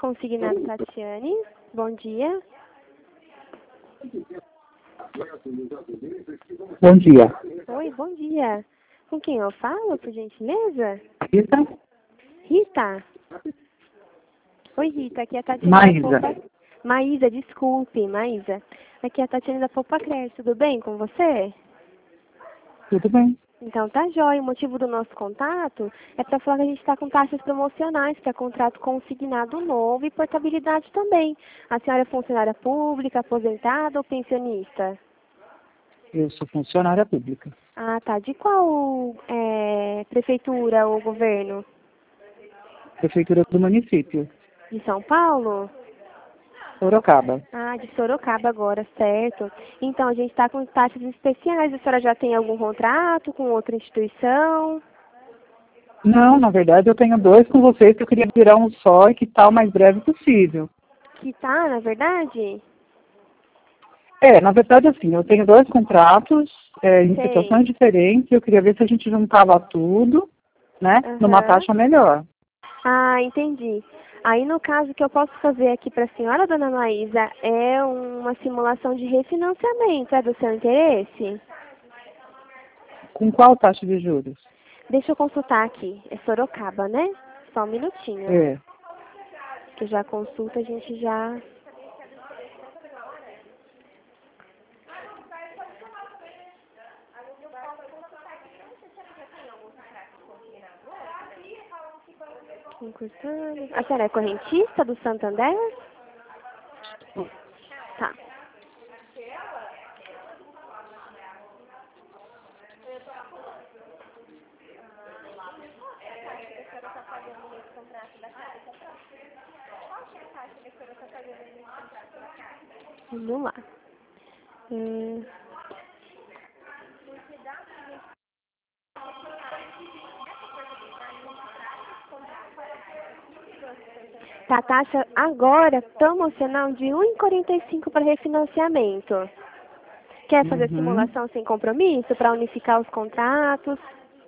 Consignado Tatiane, bom dia. Bom dia. Oi, bom dia. Com quem eu falo, por gentileza? Rita? Rita? Oi, Rita, aqui é a Tatiane Maísa. da Poupa... Maísa, desculpe, Maísa. Aqui é a Tatiane da Poupa Crédito, tudo bem com você? Tudo bem. Então tá jóia, o motivo do nosso contato é para falar que a gente está com taxas promocionais para contrato consignado novo e portabilidade também. A senhora é funcionária pública, aposentada ou pensionista? Eu sou funcionária pública. Ah, tá. De qual prefeitura ou governo? Prefeitura do município. De São Paulo? Sorocaba. Ah, de Sorocaba agora, certo. Então, a gente está com taxas especiais. A senhora já tem algum contrato com outra instituição? Não, na verdade eu tenho dois com vocês que eu queria virar um só e que tal o mais breve possível. Que tá, na verdade? Na verdade assim, eu tenho dois contratos em Sei. situações diferentes e eu queria ver se a gente juntava tudo, né, numa Aham. taxa melhor. Ah, entendi. Aí, no caso, o que eu posso fazer aqui para a senhora, dona Maísa, é uma simulação de refinanciamento. É do seu interesse? Com qual taxa de juros? Deixa eu consultar aqui. É Sorocaba, né? Só um minutinho. É. Que já consulta, a gente já... Encurtando. A senhora é correntista do Santander? Tá. Vamos lá. Tá, a taxa agora promocional de 1,45 para refinanciamento. Quer fazer Uhum. simulação sem compromisso para unificar os contratos?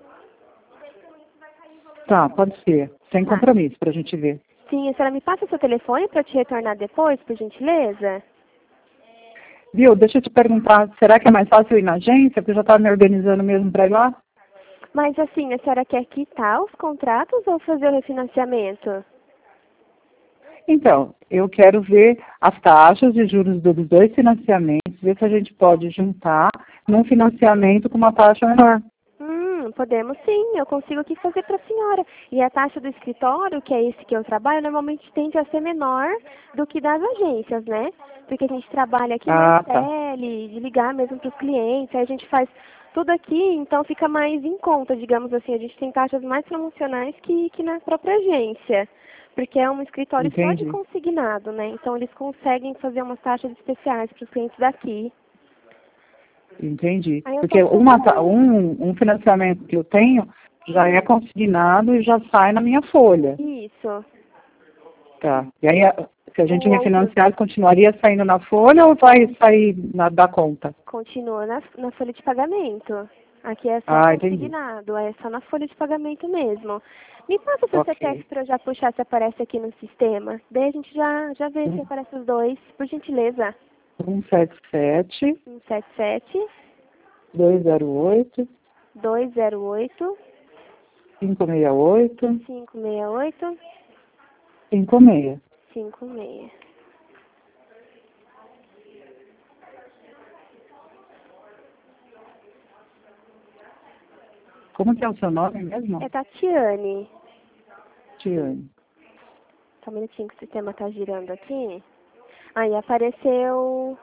Tá, pode ser. Sem Tá. compromisso pra gente ver. Sim, a senhora me passa seu telefone para eu te retornar depois, por gentileza? Viu, deixa eu te perguntar, será que é mais fácil ir na agência? Porque eu já estava me organizando mesmo para ir lá? Mas assim, a senhora quer quitar os contratos ou fazer o refinanciamento? Então, eu quero ver as taxas de juros dos dois financiamentos, ver se a gente pode juntar num financiamento com uma taxa menor. Podemos sim, eu consigo aqui fazer para a senhora. E a taxa do escritório, que é esse que eu trabalho, normalmente tende a ser menor do que das agências, né? Porque a gente trabalha aqui na Tá. tele, de ligar mesmo para os clientes, aí a gente faz tudo aqui, então fica mais em conta, digamos assim. A gente tem taxas mais promocionais que na própria agência. Porque é um escritório só de Entendi. consignado, né? Então eles conseguem fazer umas taxas especiais para os clientes daqui. Entendi. Aí eu Porque posso um financiamento que eu tenho já é consignado e já sai na minha folha. Isso. Tá. E aí, se a gente O outro refinanciar, continuaria saindo na folha ou vai sair da conta? continua na folha de pagamento. Aqui é só Entendi. consignado, é só na folha de pagamento mesmo. Me passa seu CPF Ok. para eu já puxar se aparece aqui no sistema. Daí a gente já vê se aparece os dois, por gentileza. 177 177 208 208 568 568 56. 56. Como que é o seu nome mesmo? É Tatiane. Tiane. Só um minutinho que o sistema tá girando aqui. Aí apareceu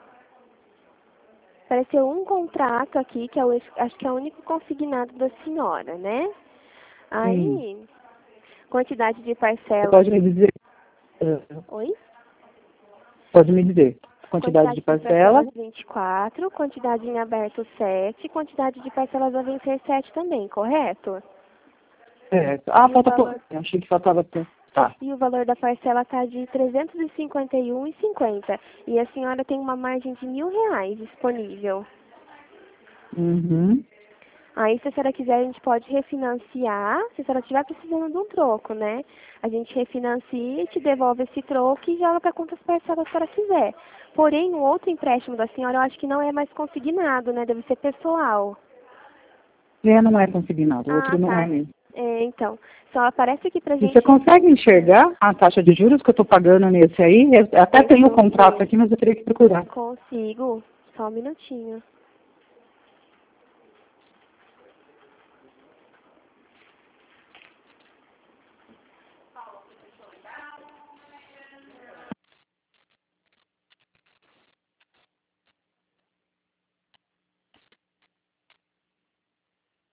um contrato aqui, que é acho que é o único consignado da senhora, né? Sim. Aí, quantidade de Você parcelas. pode me dizer? Oi? Pode me dizer. Quantidade de parcela? 24, quantidade em aberto 7, quantidade de parcelas a vencer 7 também, correto? Certo. E o Falta valor, pouco. Achei que faltava pouco. Tá. e o valor da parcela está de R$ 351,50. E a senhora tem uma margem de R$ 1.000 disponível. Uhum. Aí, se a senhora quiser, a gente pode refinanciar, se a senhora estiver precisando de um troco, né? A gente refinancia, te devolve esse troco e joga para quantas parcelas a senhora quiser. Porém, no outro empréstimo da senhora, eu acho que não é mais consignado, né? Deve ser pessoal. Não é consignado, o Ah, outro não é tá. mesmo. É, então, só aparece aqui pra E você gente... consegue enxergar a taxa de juros que eu estou pagando nesse aí? Eu até tenho o contrato aqui, mas eu teria que procurar. Consigo. Só um minutinho.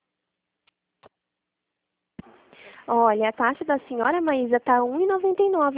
Olha, a taxa da senhora Maísa tá R$ 1,99